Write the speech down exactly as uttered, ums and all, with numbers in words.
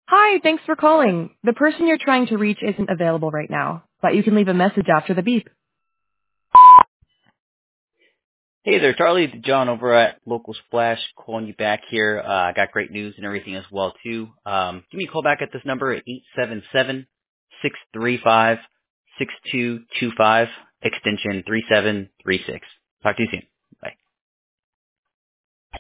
Hi, thanks for calling. The person you're trying to reach isn't available right now, but you can leave a message after the beep. Hey there, Charlie. John over at Local Splash calling you back here. Uh, I got great news and everything as well too. Um, give me a call back at this number at eight seven seven, six three five, six two two five, extension three seven three six. Talk to you soon.